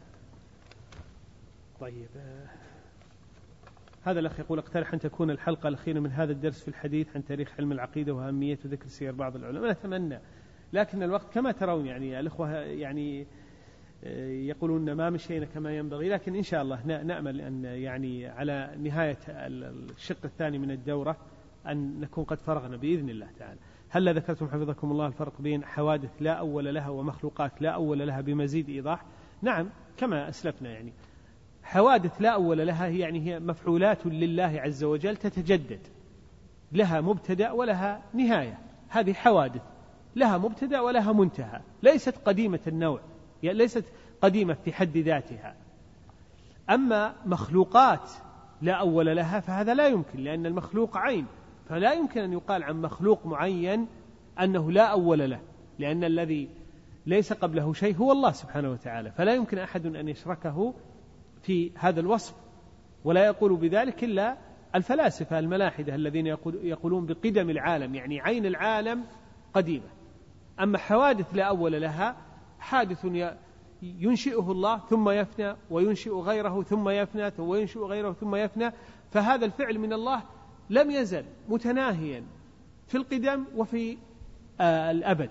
طيب، هذا الأخ يقول: اقترح أن تكون الحلقة الأخيرة من هذا الدرس في الحديث عن تاريخ علم العقيدة وأهمية ذكر سير بعض العلماء. نتمنى، لكن الوقت كما ترون يعني الأخوة يعني يقولون ما مشينا كما ينبغي، لكن إن شاء الله نأمل أن يعني على نهاية الشق الثاني من الدورة أن نكون قد فرغنا بإذن الله تعالى. هل ذكرتم حفظكم الله الفرق بين حوادث لا أول لها ومخلوقات لا أول لها بمزيد إيضاح؟ نعم، كما أسلفنا، يعني حوادث لا أول لها يعني هي مفعولات لله عز وجل تتجدد، لها مبتدأ ولها نهاية، هذه حوادث لها مبتدأ ولها منتهى، ليست قديمة النوع، يعني ليست قديمة في حد ذاتها. أما مخلوقات لا أول لها فهذا لا يمكن، لأن المخلوق عين، فلا يمكن أن يقال عن مخلوق معين أنه لا أول له، لأن الذي ليس قبله شيء هو الله سبحانه وتعالى، فلا يمكن أحد أن يشركه في هذا الوصف، ولا يقول بذلك إلا الفلاسفة الملاحدة الذين يقولون بقدم العالم، يعني عين العالم قديمة. أما حوادث لا أول لها، حادث ينشئه الله ثم يفنى، وينشئ غيره ثم يفنى، وينشئ غيره ثم يفنى، فهذا الفعل من الله لم يزل متناهيا في القدم وفي آه الأبد.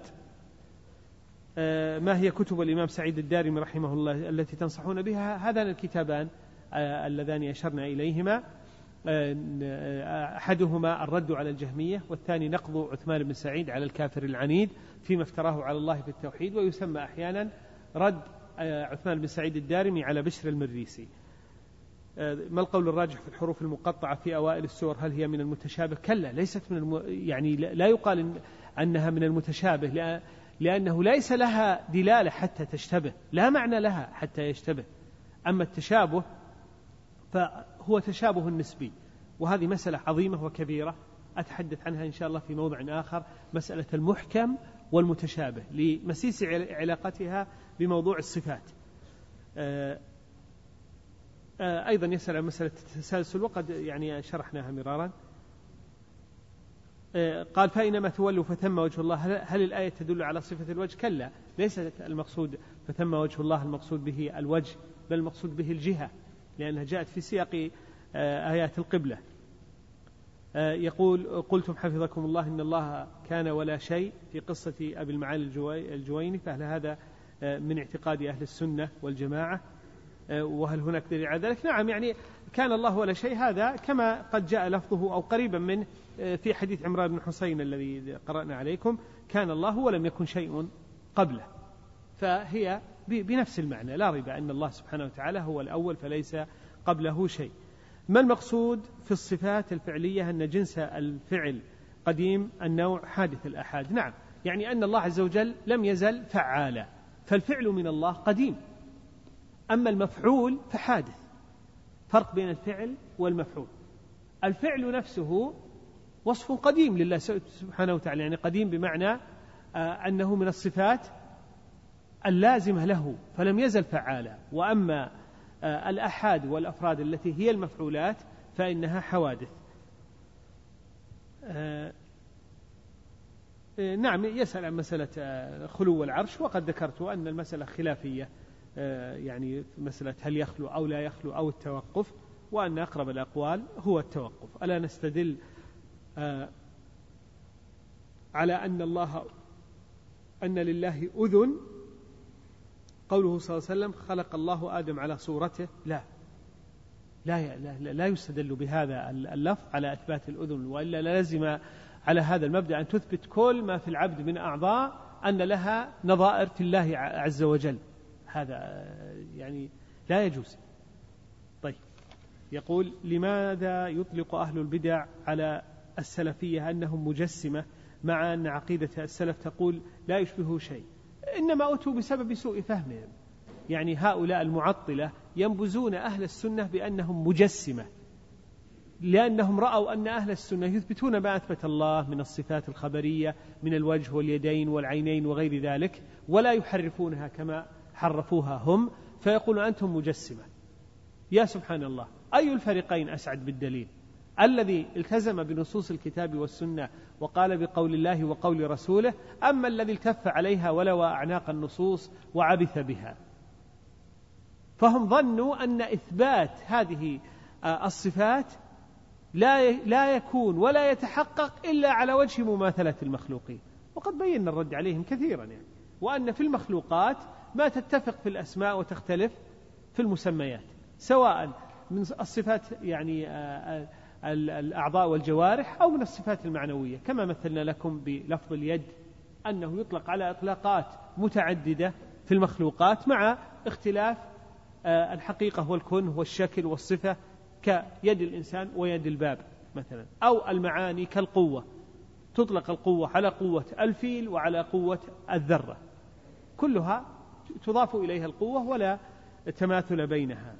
آه ما هي كتب الإمام سعيد الدارمي رحمه الله التي تنصحون بها؟ هذان الكتابان آه اللذان أشرنا إليهما، آه أحدهما الرد على الجهمية، والثاني نقض عثمان بن سعيد على الكافر العنيد فيما افتراه على الله في التوحيد، ويسمى أحيانا رد آه عثمان بن سعيد الدارمي على بشر المريسي. ما القول الراجح في الحروف المقطعة في أوائل السور؟ هل هي من المتشابه؟ كلا، ليست من الم... يعني لا يقال إن... أنها من المتشابه، لأ... لأنه ليس لها دلالة حتى تشتبه، لا معنى لها حتى يشتبه. أما التشابه فهو تشابه نسبي، وهذه مسألة عظيمة وكبيرة أتحدث عنها إن شاء الله في موضع آخر، مسألة المحكم والمتشابه لمسيس علاقتها بموضوع الصفات. أه أيضا يسأل عن مسألة التسلسل، وقد يعني شرحناها مرارا. قال: فإنما تولوا فثم وجه الله، هل الآية تدل على صفة الوجه؟ كلا، ليس المقصود فثم وجه الله المقصود به الوجه، بل المقصود به الجهة، لأنها جاءت في سياق آيات القبلة. يقول: قلتم حفظكم الله إن الله كان ولا شيء في قصة أبي المعالي الجويني، فهل هذا من اعتقاد أهل السنة والجماعة؟ وهل هناك دليل على ذلك؟ نعم، يعني كان الله ولا شيء، هذا كما قد جاء لفظه أو قريبا منه في حديث عمران بن حسين الذي قرأنا عليكم: كان الله ولم يكن شيء قبله، فهي بنفس المعنى، لا ريب أن الله سبحانه وتعالى هو الأول فليس قبله شيء. ما المقصود في الصفات الفعلية؟ أن جنس الفعل قديم النوع حادث الأحاد. نعم، يعني أن الله عز وجل لم يزل فعالا، فالفعل من الله قديم، أما المفعول فحادث. فرق بين الفعل والمفعول. الفعل نفسه وصف قديم لله سبحانه وتعالى، يعني قديم بمعنى أنه من الصفات اللازمة له، فلم يزل فعالا. وأما الأحاد والأفراد التي هي المفعولات فإنها حوادث. نعم، يسأل عن مسألة خلو العرش، وقد ذكرت أن المسألة خلافية، يعني مسألة هل يخلو أو لا يخلو أو التوقف، وأن أقرب الأقوال هو التوقف. ألا نستدل على أن الله أن لله أذن؟ قوله صلى الله عليه وسلم خلق الله آدم على صورته، لا لا لا, لا يستدل بهذا اللفظ على إثبات الأذن، وإلا لازم على هذا المبدأ أن تثبت كل ما في العبد من أعضاء أن لها نظائر في الله عز وجل، هذا يعني لا يجوز. طيب، يقول لماذا يطلق أهل البدع على السلفية أنهم مجسمة مع أن عقيدة السلف تقول لا يشبه شيء؟ إنما أتوا بسبب سوء فهمهم. يعني هؤلاء المعطلة ينبذون أهل السنة بأنهم مجسمة، لأنهم رأوا أن أهل السنة يثبتون ما أثبت الله من الصفات الخبرية من الوجه واليدين والعينين وغير ذلك، ولا يحرفونها كما حرفوها هم، فيقولون أنتم مجسمة. يا سبحان الله، أي الفريقين أسعد بالدليل؟ الذي التزم بنصوص الكتاب والسنة وقال بقول الله وقول رسوله، أما الذي التف عليها ولو أعناق النصوص وعبث بها؟ فهم ظنوا أن إثبات هذه الصفات لا لا يكون ولا يتحقق إلا على وجه مماثلة المخلوقين، وقد بينا الرد عليهم كثيرا يعني، وأن في المخلوقات ما تتفق في الأسماء وتختلف في المسميات، سواء من الصفات يعني الأعضاء والجوارح أو من الصفات المعنوية، كما مثلنا لكم بلفظ اليد أنه يطلق على إطلاقات متعددة في المخلوقات مع اختلاف الحقيقة والكنه والشكل والصفة، كيد الإنسان ويد الباب مثلا، أو المعاني كالقوة، تطلق القوة على قوة الفيل وعلى قوة الذرة، كلها تضاف إليها القوة ولا تماثل بينها.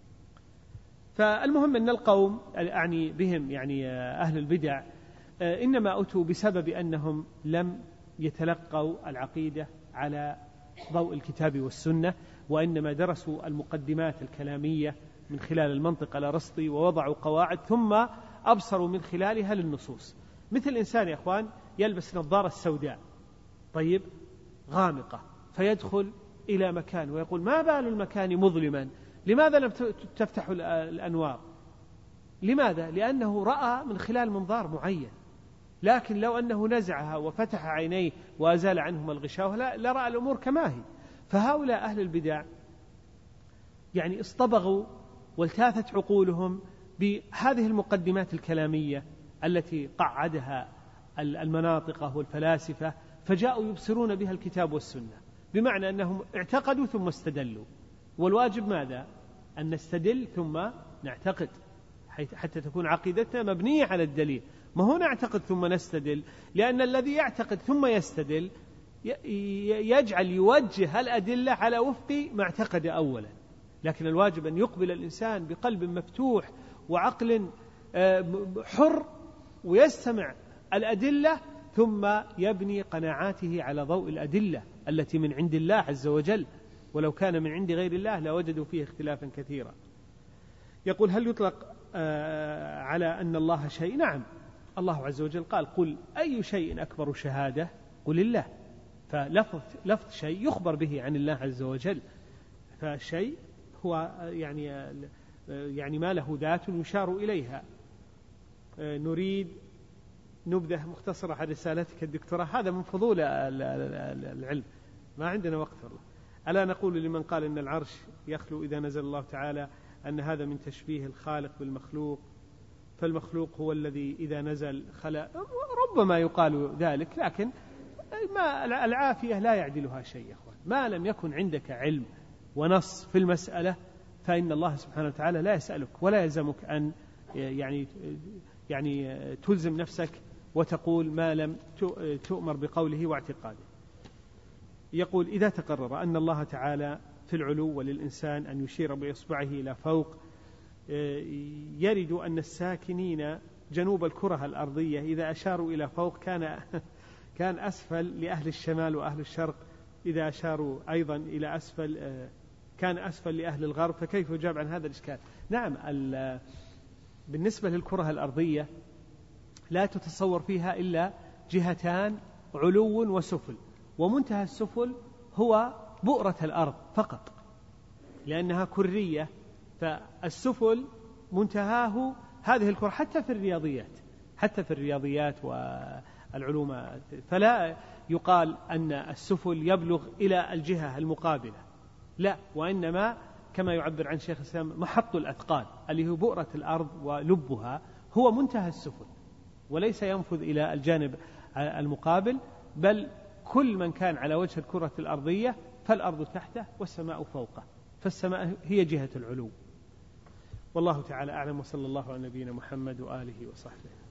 فالمهم أن القوم أعني بهم يعني أهل البدع إنما أتوا بسبب أنهم لم يتلقوا العقيدة على ضوء الكتاب والسنة، وإنما درسوا المقدمات الكلامية من خلال المنطق الأرسطي ووضعوا قواعد ثم أبصروا من خلالها للنصوص. مثل الإنسان يا أخوان يلبس نظارة سوداء طيب غامقة، فيدخل إلى مكان ويقول ما بال المكان مظلما، لماذا لم تفتح الأنوار؟ لماذا؟ لأنه رأى من خلال منظار معين، لكن لو أنه نزعها وفتح عينيه وأزال عنهما الغشاوة لرأى الأمور كما هي. فهؤلاء أهل البدع يعني اصطبغوا والتاثت عقولهم بهذه المقدمات الكلامية التي قعدها المناطقة والفلاسفة، فجاءوا يبصرون بها الكتاب والسنة، بمعنى أنهم اعتقدوا ثم استدلوا، والواجب ماذا؟ أن نستدل ثم نعتقد حتى تكون عقيدتنا مبنية على الدليل، ما هو نعتقد ثم نستدل، لأن الذي يعتقد ثم يستدل يجعل يوجه الأدلة على وفق ما اعتقد أولا، لكن الواجب أن يقبل الإنسان بقلب مفتوح وعقل حر ويستمع الأدلة ثم يبني قناعاته على ضوء الأدلة التي من عند الله عز وجل، ولو كان من عند غير الله لوجدوا فيه اختلافا كثيرا. يقول هل يطلق على أن الله شيء؟ نعم، الله عز وجل قال قل أي شيء أكبر شهادة؟ قل الله، فلفظ لفظ شيء يخبر به عن الله عز وجل، فالشيء هو يعني يعني ما له ذات يشار إليها. نريد نبذة مختصرة عن رسالتك الدكتوراه، هذا من فضول العلم، ما عندنا وقت والله. ألا نقول لمن قال إن العرش يخلو إذا نزل الله تعالى أن هذا من تشبيه الخالق بالمخلوق، فالمخلوق هو الذي إذا نزل خلق؟ ربما يقال ذلك، لكن ما العافية لا يعدلها شيء يا أخوان. ما لم يكن عندك علم ونص في المسألة فإن الله سبحانه وتعالى لا يسألك ولا يلزمك أن يعني يعني تلزم نفسك وتقول ما لم تؤمر بقوله واعتقاده. يقول إذا تقرر أن الله تعالى في العلو وللإنسان أن يشير بإصبعه إلى فوق، يرد أن الساكنين جنوب الكرة الأرضية إذا أشاروا إلى فوق كان كان أسفل لأهل الشمال، وأهل الشرق إذا أشاروا أيضا إلى أسفل كان أسفل لأهل الغرب، فكيف يجاب عن هذا الإشكال؟ نعم، بالنسبة للكرة الأرضية لا تتصور فيها إلا جهتان علو وسفل، ومنتهى السفل هو بؤرة الأرض فقط لأنها كرية، فالسفل منتهاه هذه الكرة. حتى في الرياضيات حتى في الرياضيات والعلوم فلا يقال أن السفل يبلغ إلى الجهة المقابلة، لا، وإنما كما يعبر عن شيخ الإسلام محط الأثقال اللي هو بؤرة الأرض ولبها هو منتهى السفل، وليس ينفذ إلى الجانب المقابل، بل كل من كان على وجه الكرة الأرضية فالأرض تحته والسماء فوقه، فالسماء هي جهة العلو. والله تعالى أعلم، وصلى الله على نبينا محمد وآله وصحبه.